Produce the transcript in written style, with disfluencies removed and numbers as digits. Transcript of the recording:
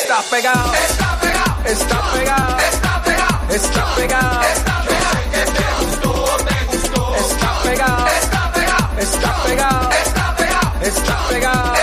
Está pegado, está pegado, está pegado, está pegado, está pegado. Yo sé que te gustó, Está pegado, está pegado, está pegado, está pegado, está pegado.